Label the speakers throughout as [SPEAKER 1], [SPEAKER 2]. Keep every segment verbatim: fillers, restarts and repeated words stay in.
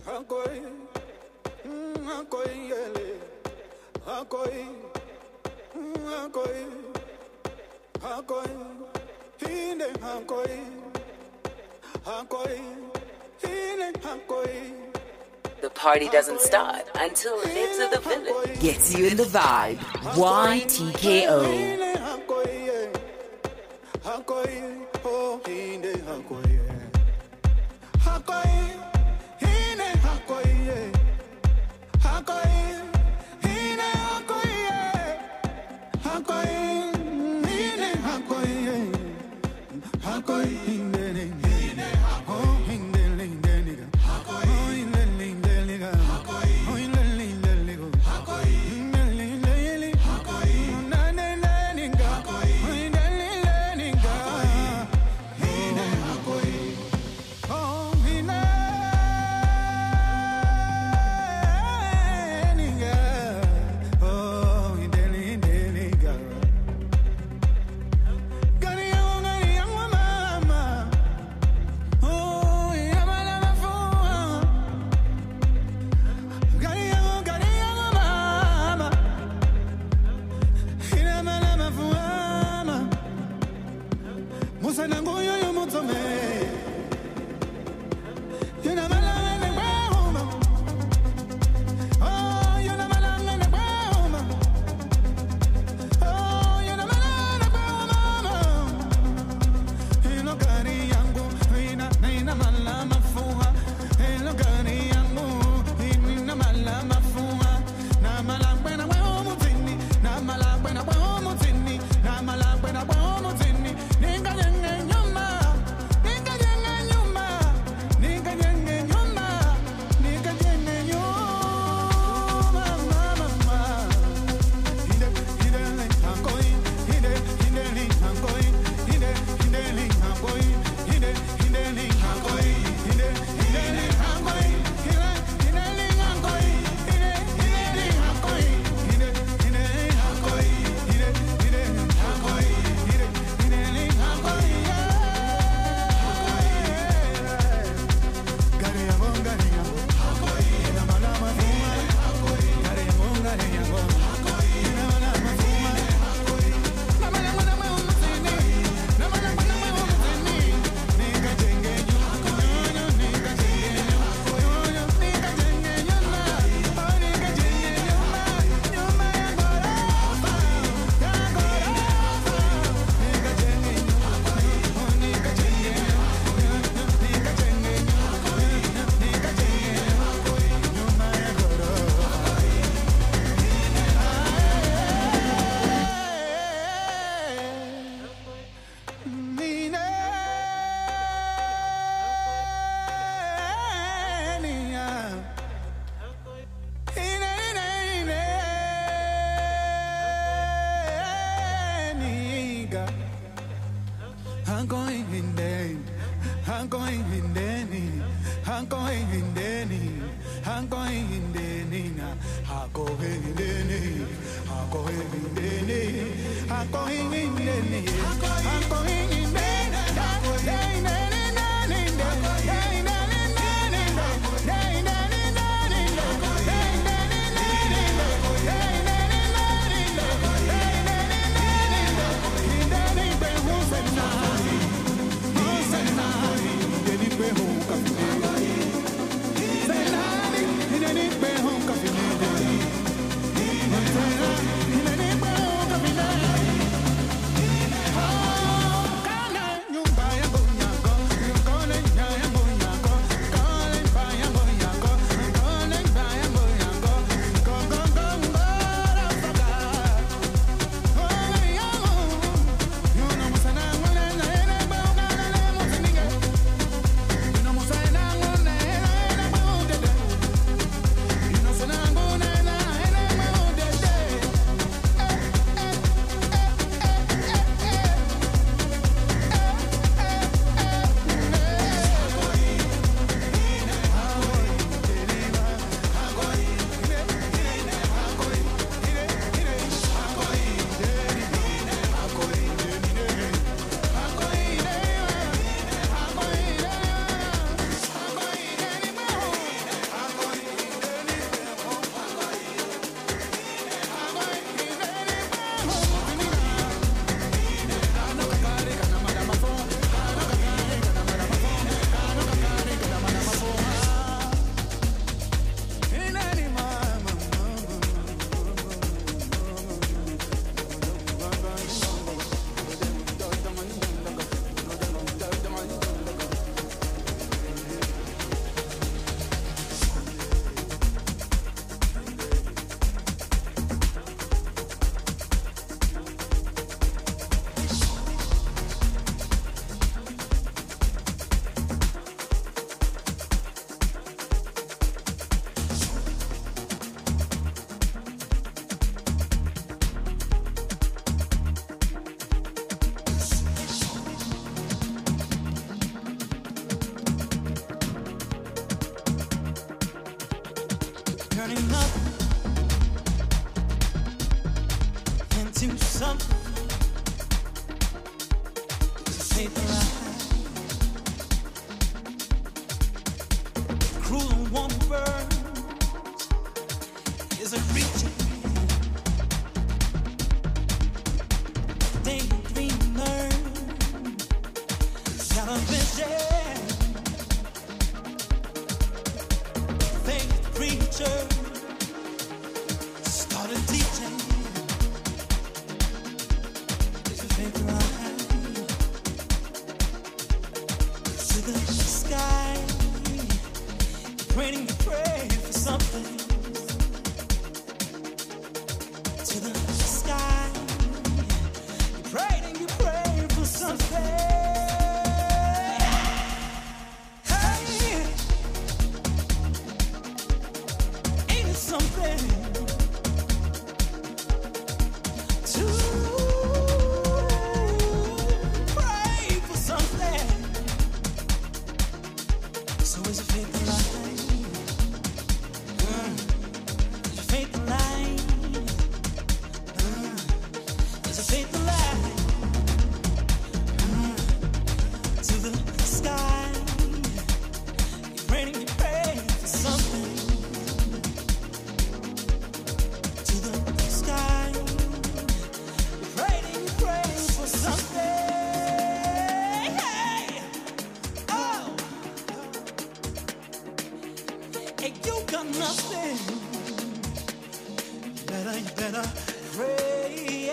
[SPEAKER 1] Hakoi, hakoi ele, hakoi, hakoi, hakoi, hine hakoi, hakoi, hine hakoi.
[SPEAKER 2] The party doesn't start until Nibs of the Village
[SPEAKER 3] gets you in the vibe. Y T K O.
[SPEAKER 1] Ninga
[SPEAKER 4] turning up into something. Paper eye, cruel and warm bird is a creature. Daydreamer, got a vision. Faith preacher started teaching. It's a paper eye. To the sky, praying you pray for something. To the sky, you prayed and you pray for something. Hey, ain't it something to pray for something? So is your faith alive? Mm. Is your faith alive? Mm. Is your faith alive? Mm. To the sky, you pray and you pray for something. To the sky, you pray and you pray for something. Hey, oh. Hey, you got nothing. You better, you better pray,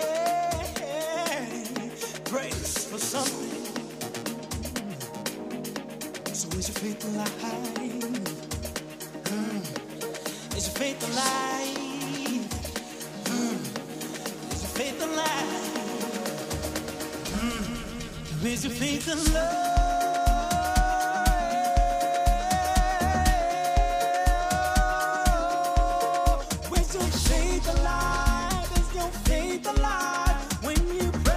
[SPEAKER 4] pray for something. So is your faith alive? Mm. Is your faith alive? Mm. Is your faith alive? Mm. Is your faith alive? Is your faith alive? Is your faith alive when you pray?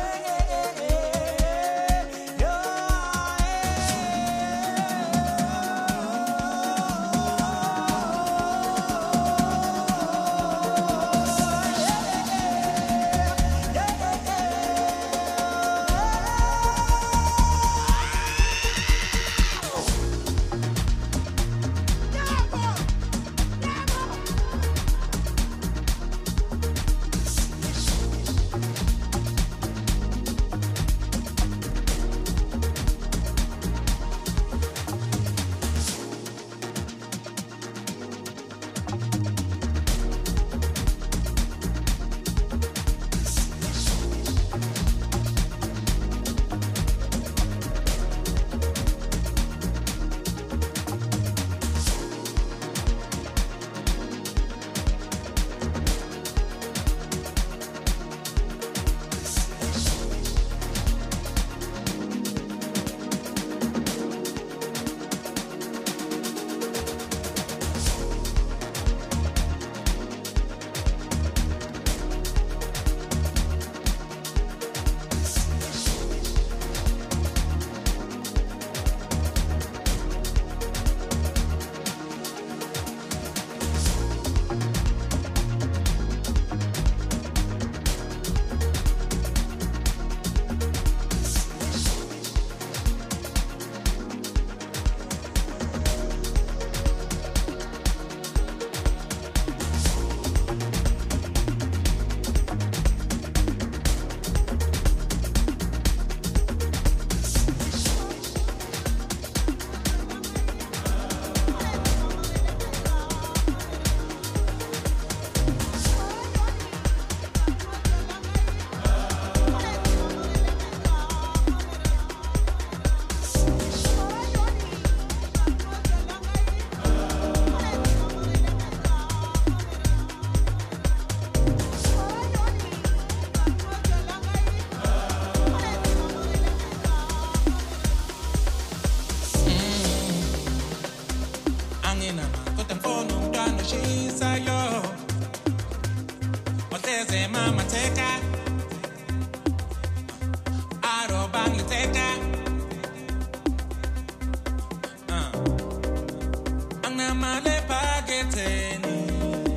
[SPEAKER 4] Male paketeni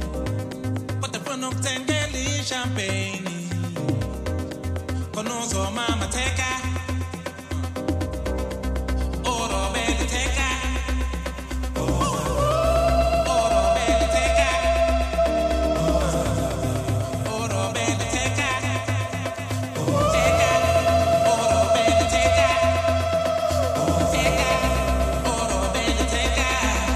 [SPEAKER 5] Tengeli champagne. Conosco mama teka. Oro belle teka. Oro belle teka. Oro belle teka. Teka. Oro belle teka. Teka. Oro belle teka.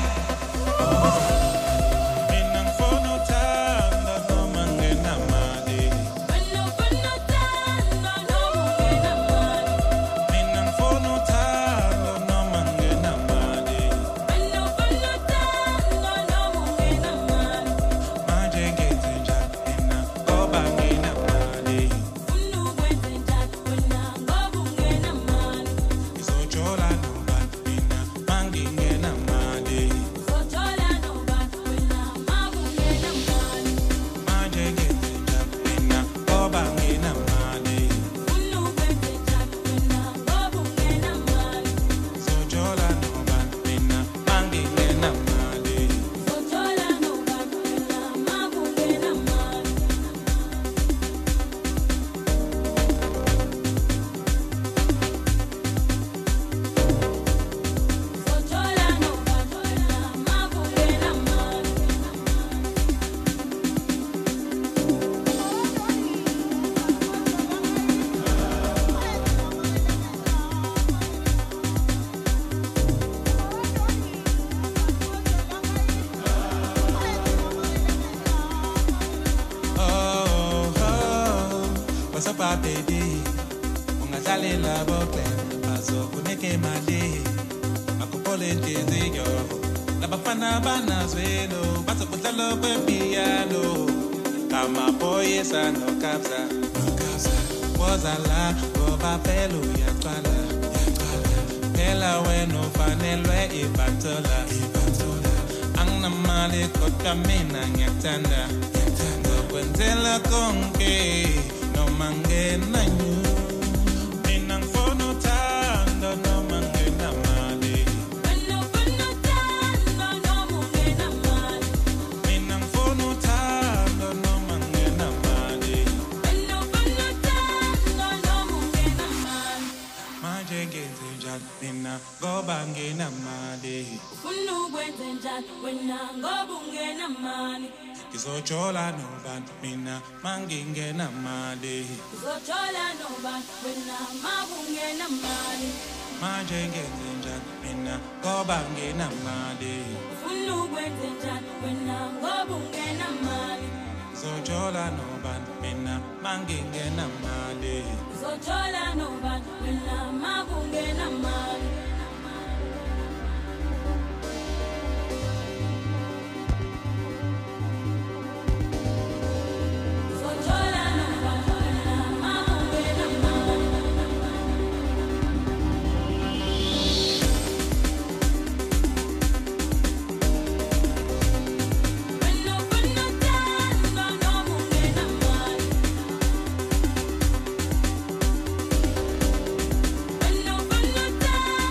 [SPEAKER 5] Minang fono tanda no mangena made.
[SPEAKER 4] Bueno, bueno, tanda no mungena made.
[SPEAKER 5] Minang fono tanda no mangena made.
[SPEAKER 4] Bueno, bueno, tanda no mungena made.
[SPEAKER 5] Majenge tenja ina goba ngena made.
[SPEAKER 4] Unu gwete jat wena ngobungena made.
[SPEAKER 5] Isochola no ban ina mangi ngena made.
[SPEAKER 4] Sochola no bat wena mabungena made.
[SPEAKER 5] Majenge tenja ina goba ngena made.
[SPEAKER 4] Unu gwete jat wena ngobungena made.
[SPEAKER 5] Isochola no ban ina mangi ngena made.
[SPEAKER 4] Sochola no bat wena mabungena made. Sochola no bat wena mabungena made.
[SPEAKER 5] Oh, oh, what's up, baby? Ungadlalela boke, bazokunike mali. Akupole ntiziyo, labafana banazwelo, bazokudlala kwepiano. Kama boye sano kabza, wozala, ngoba phela uyaqala. Phela wena ufanelwe ibatola. Anginamali kodwa mina ngiyakuthanda. Zokwenzela konke noma ngenanyu. Mina ngifuna uthando noma ngenamali.
[SPEAKER 4] Bueno, bueno, tanda no mungena made.
[SPEAKER 5] Mina ngifuna uthando noma ngenamali.
[SPEAKER 4] Bueno, bueno, tanda no mungena made.
[SPEAKER 5] Manje ngenze njani mina ngoba nginamali.
[SPEAKER 4] Unu gwete jat wena ngobungena made.
[SPEAKER 5] Ngizojola nobantu mina mangingenamali.
[SPEAKER 4] Sochola no bat wena mabungena made.
[SPEAKER 5] Manje ngenze njani mina ngoba nginamali.
[SPEAKER 4] Unu gwete jat wena ngobungena made.
[SPEAKER 5] Ngizojola nobantu mina mangingenamali.
[SPEAKER 4] Sochola no bat wena mabungena made. Sochola no bat wena mabungena made. Bueno, bueno, tanda no mungena made. Bueno, bueno, tanda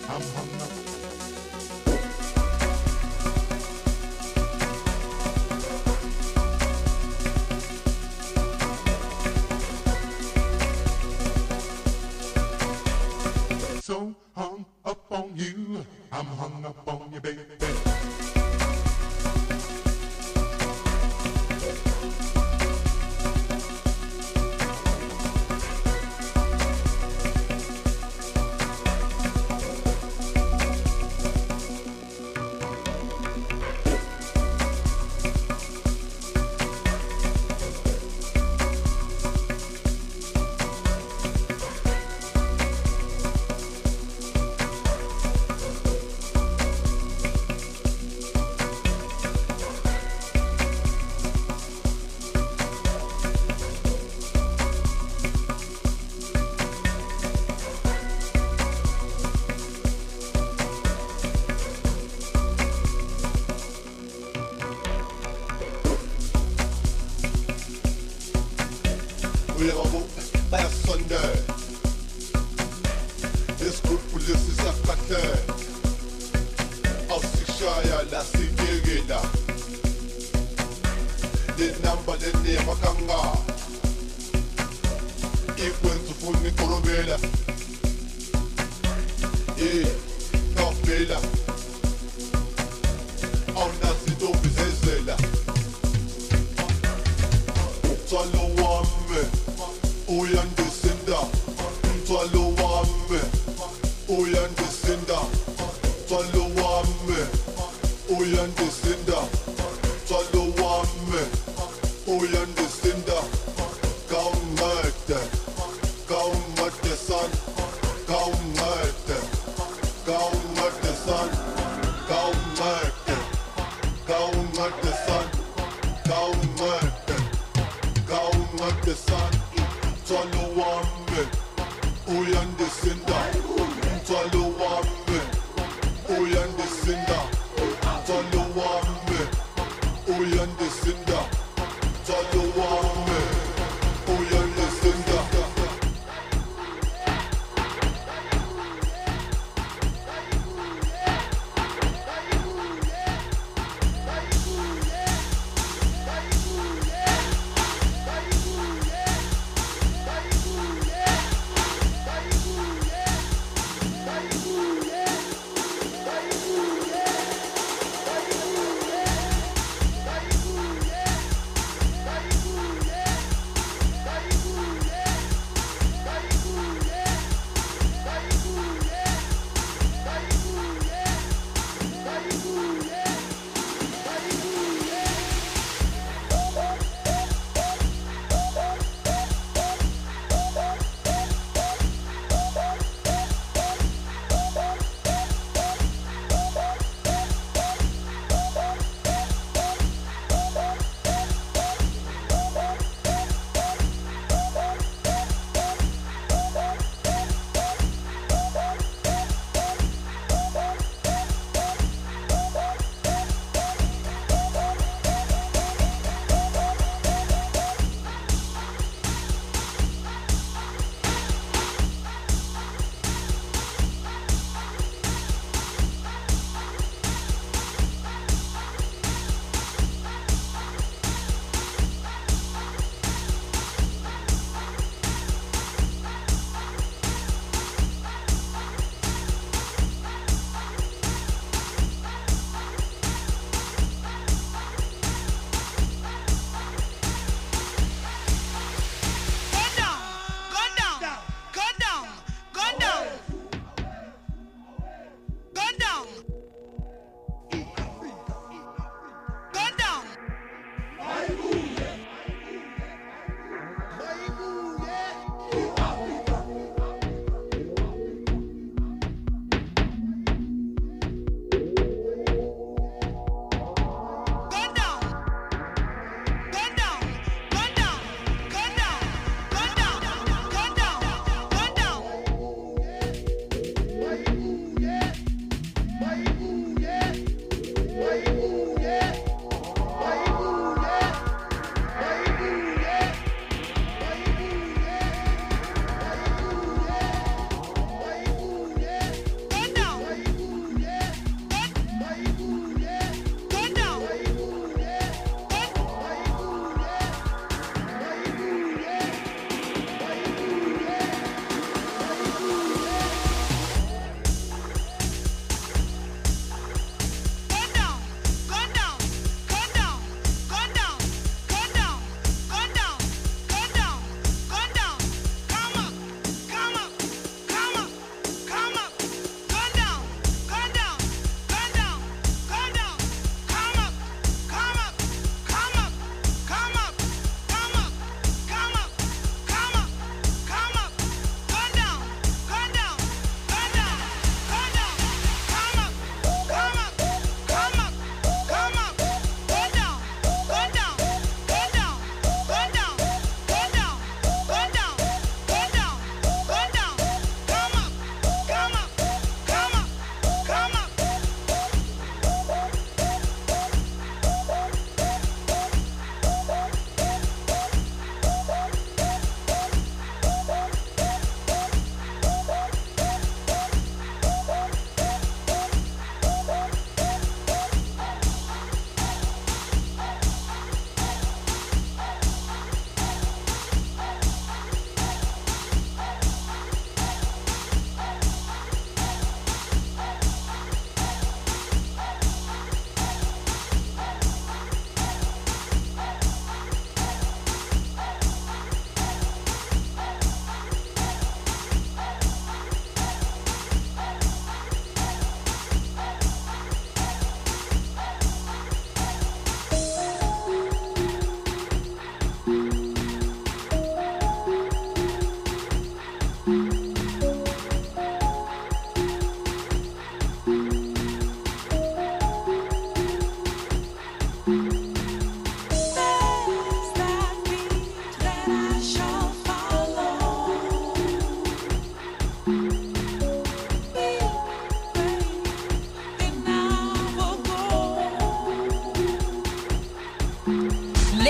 [SPEAKER 6] I'm hung up. So hung up on you, I'm hung up on you, baby.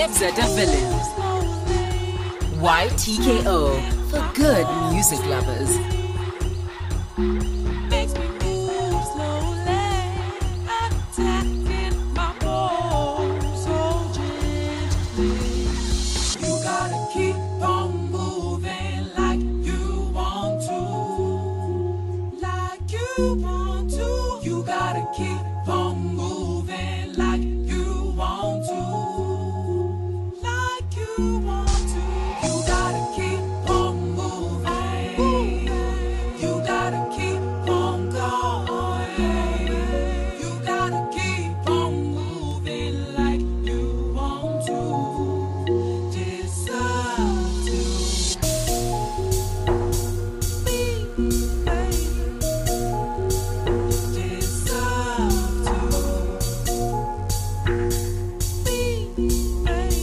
[SPEAKER 3] Nibza the Villain. Y T K O for good music lovers.
[SPEAKER 4] Makes me move slowly, attacking my bones so gently. You gotta keep on moving like you want to, like you want to. You gotta keep on moving like you want to, like you want to. You gotta keep on moving. You gotta keep on going. You gotta keep on moving like you want to. Deserve to be, baby. Deserve to be, baby.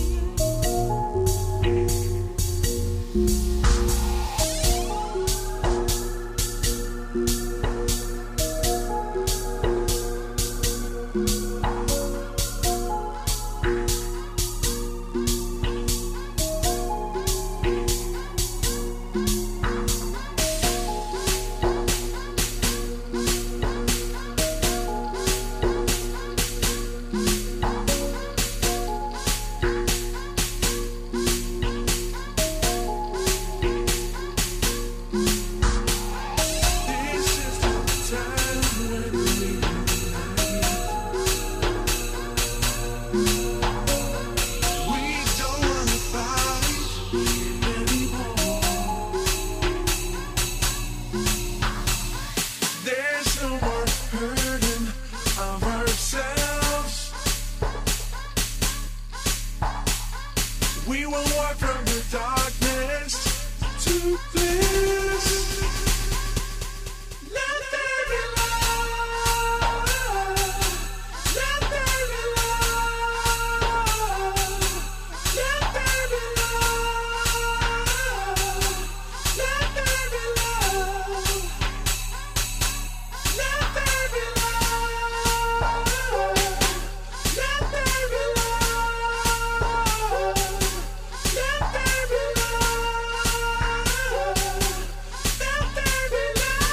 [SPEAKER 7] There's no more hurting of ourselves. We will walk from the darkness to bliss. Let there be love. Let there be love. Let there be love. Let there be love. Let there be love. Let there be love. Let there be love. Let there be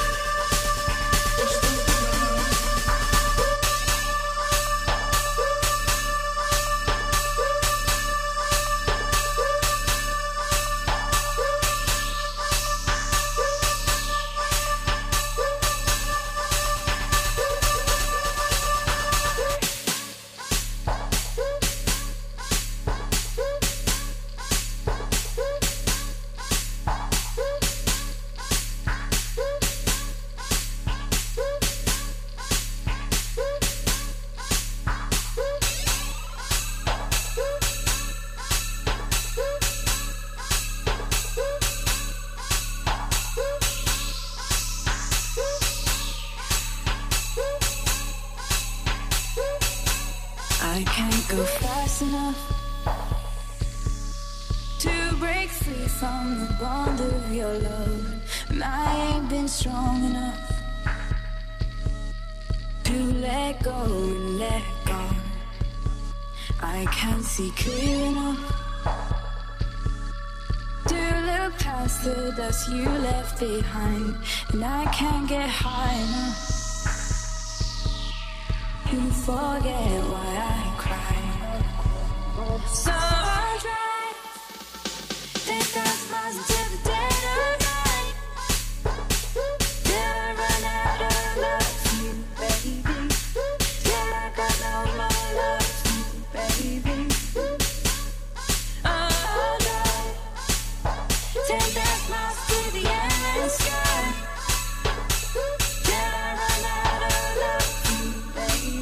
[SPEAKER 8] I can't go fast enough to break free from the bond of your love, and I ain't been strong enough to let go and let go. I can't see clear enough to look past the dust you left behind, and I can't get high enough to forget why I cried. So I drive, take that smiles until the dead of night, till I run out of love for you, baby, till I got no more love for you, baby. I'll drive, take that smiles to the endless sky, till I run out of love for you, baby.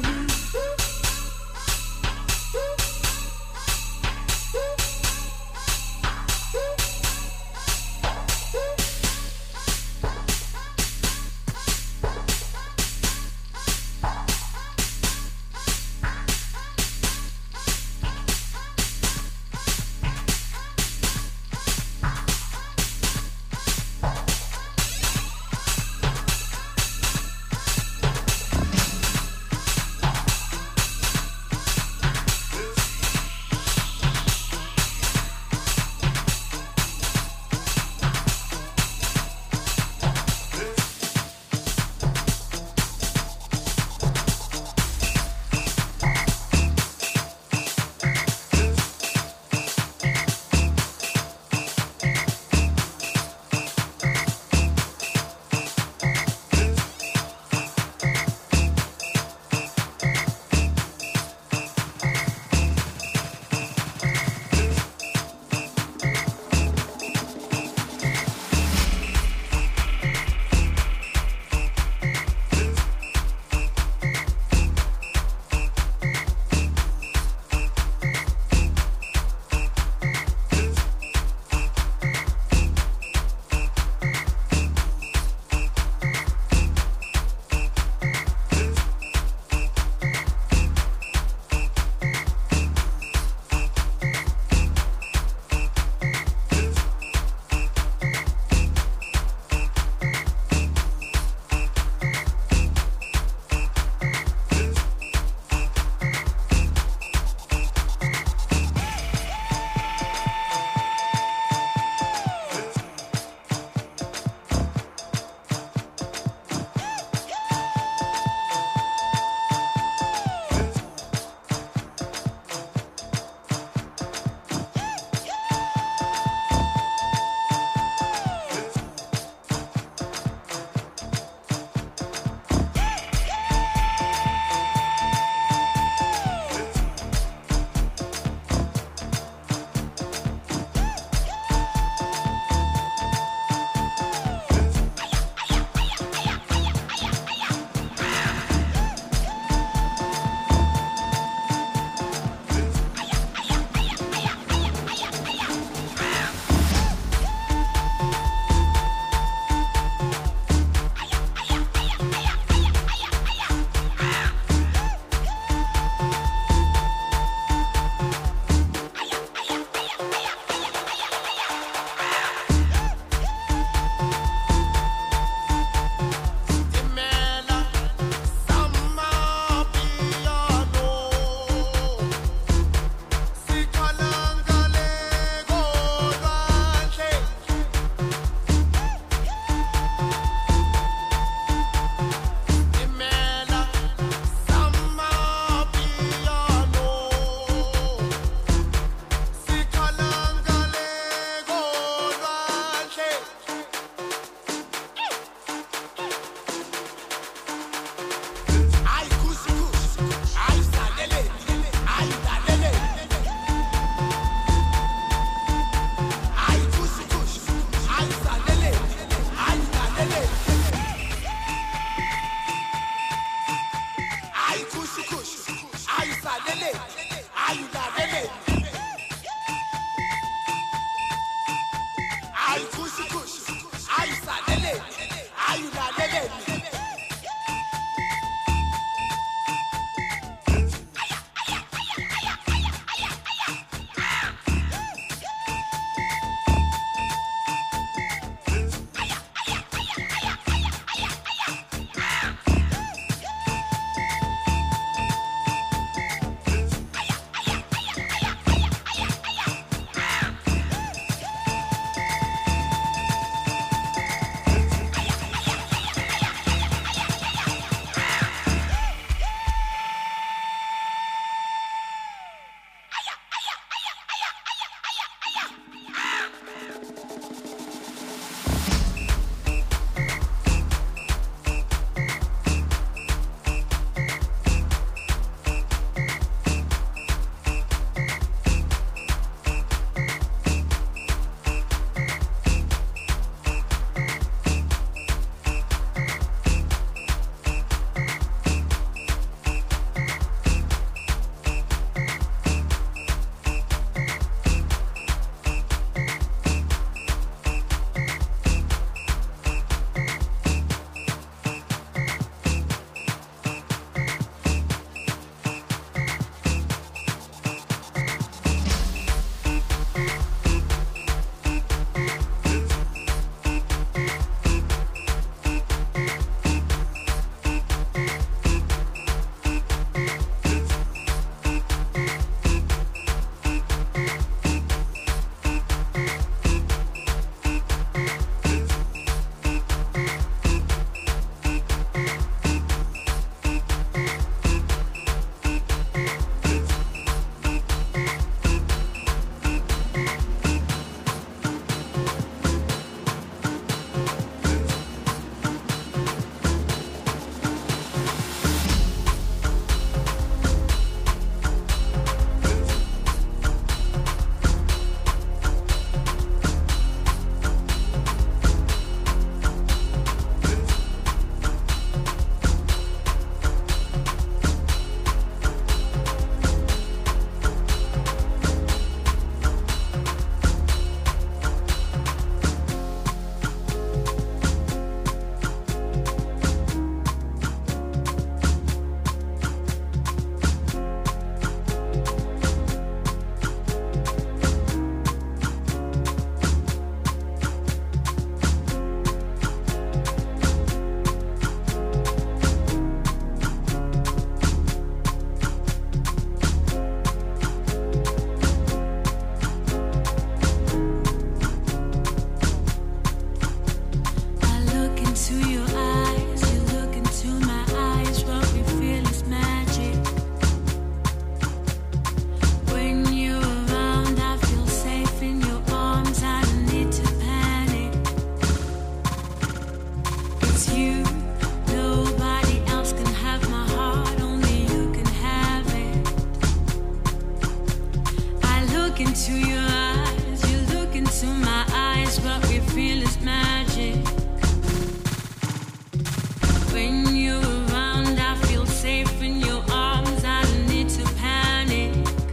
[SPEAKER 8] When you're around, I feel safe in your arms. I don't need to panic.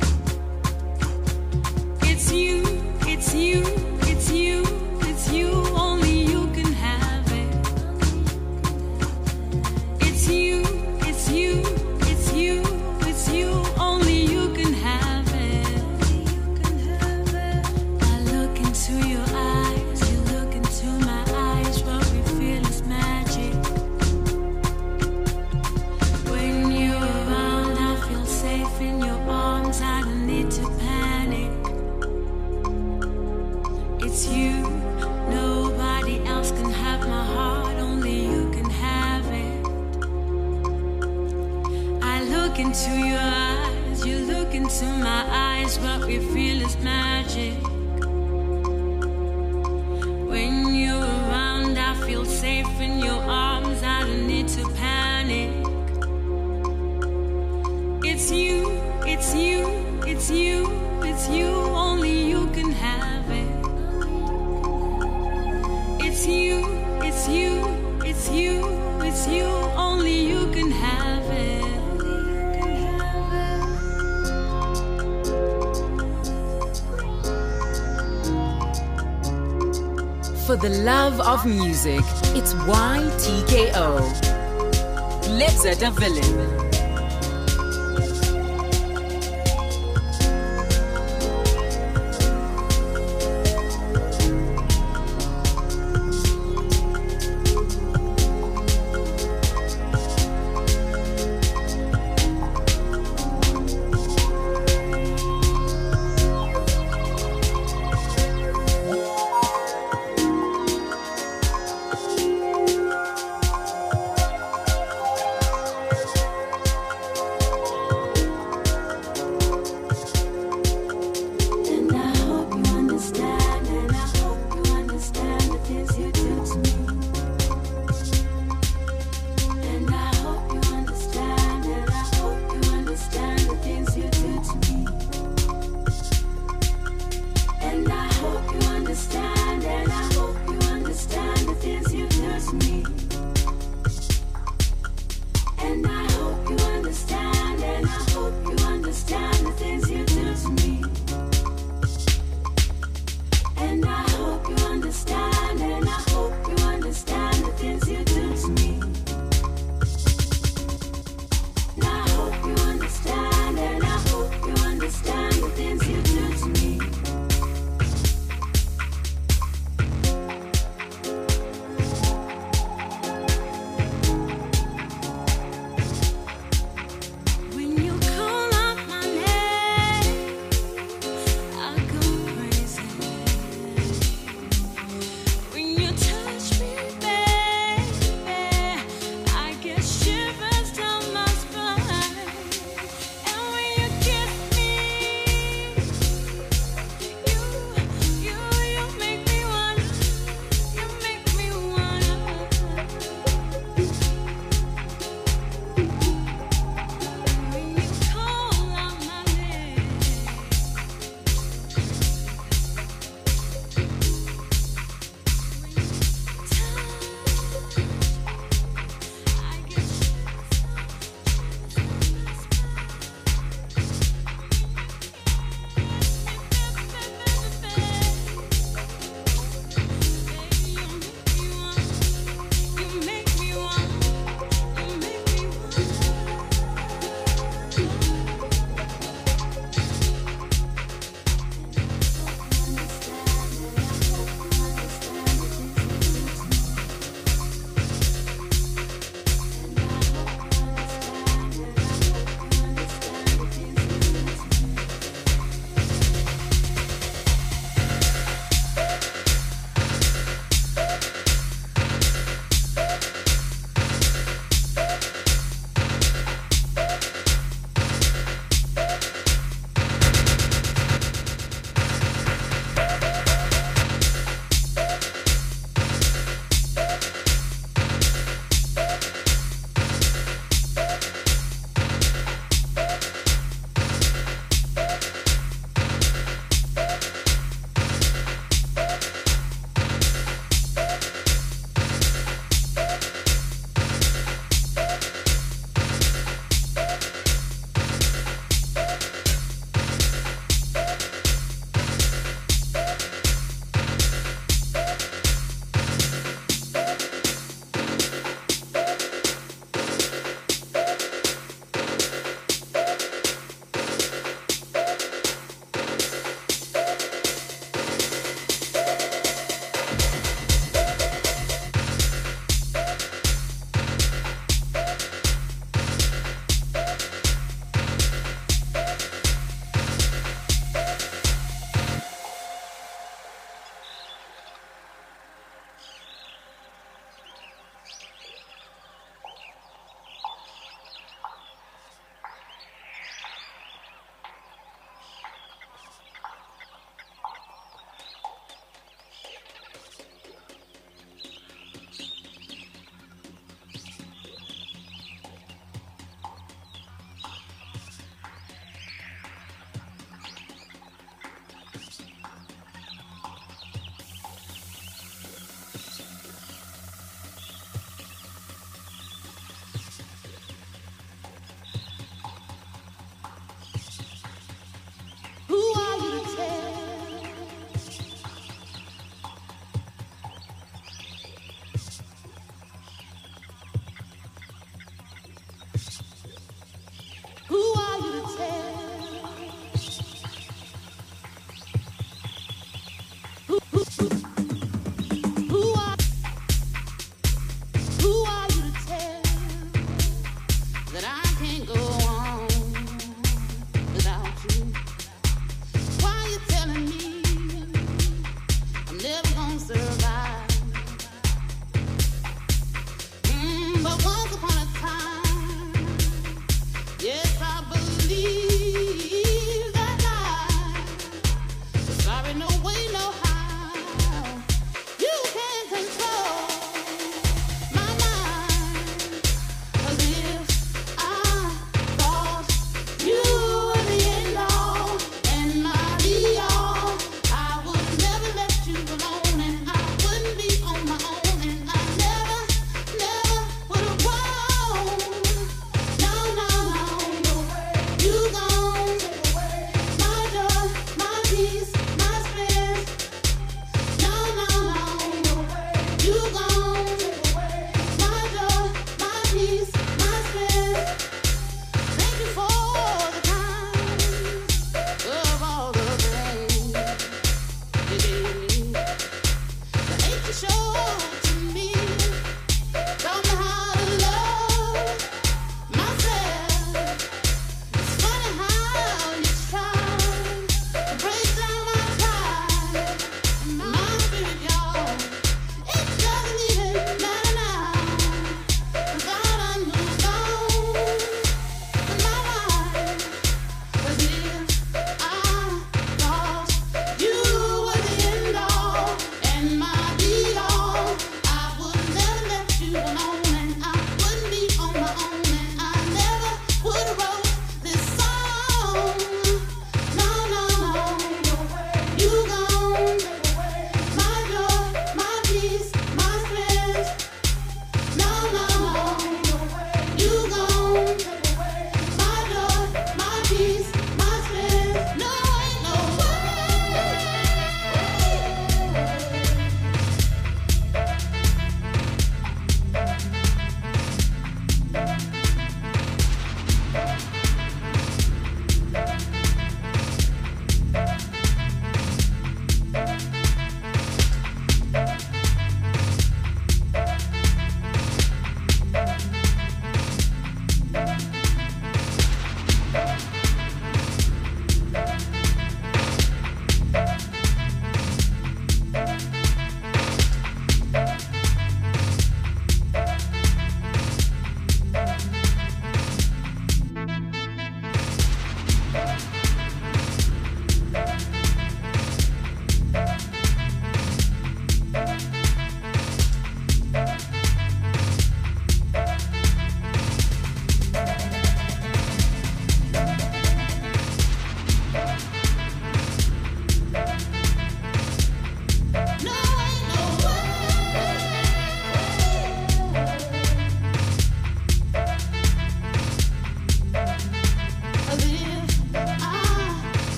[SPEAKER 8] It's you, it's you, it's you, it's you. Only you can have it. It's you, it's you, it's you, it's you. Only you can have it. I look into your eyes, you look into my eyes. What we feel is magic. When you're around, I feel safe in your arms. I don't need to panic. It's you, nobody else can have my heart. Only you can have it. I look into your eyes, you look into my eyes. What we feel is magic. When you're around, I feel safe in your arms. I don't need to panic. It's you, it's you, it's you, it's you. Only you can have it. It's you, it's you, it's you, it's you. Only you can have it.
[SPEAKER 3] For the love of music, it's Y T K O. Lebza the Villain.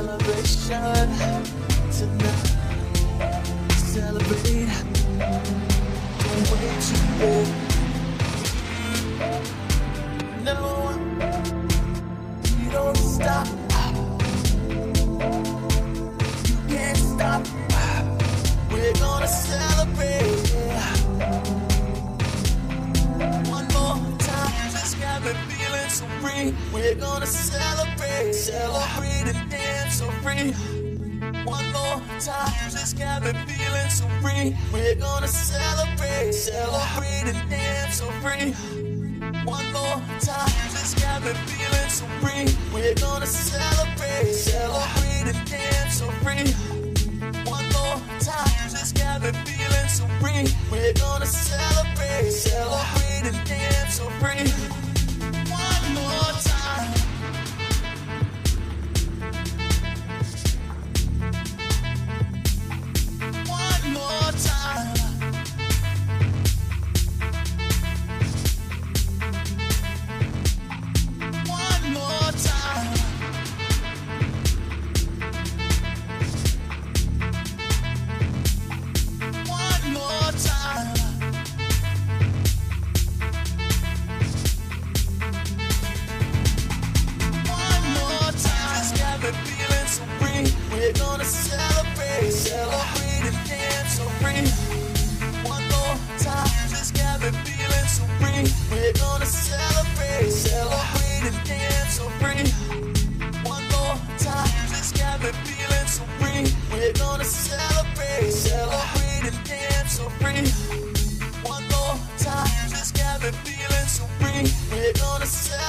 [SPEAKER 9] celebration tonight. Celebrate. Don't wait too long. No, you don't stop. You can't stop. We're gonna celebrate. One more time, just got me feeling so free. We're gonna celebrate, celebrate and dance so free. One more time, just got me feeling so free. We're gonna celebrate, celebrate and dance so free. One more time, just got me feeling so free. We're gonna celebrate, celebrate and dance so free. One more time, just got me feeling so free. We're gonna celebrate, celebrate and dance so free. One more time. One more time. One more time. One more time. One more time. Just got me feeling so free. We're gonna celebrate, celebrate and dance so free. One more time. Just got me feeling so free. We're gonna celebrate, celebrate and dance so free. One more time. Just got me feeling so free. We're gonna celebrate, celebrate and dance so free. One more time. Just got me feeling so free. We're gonna celebrate.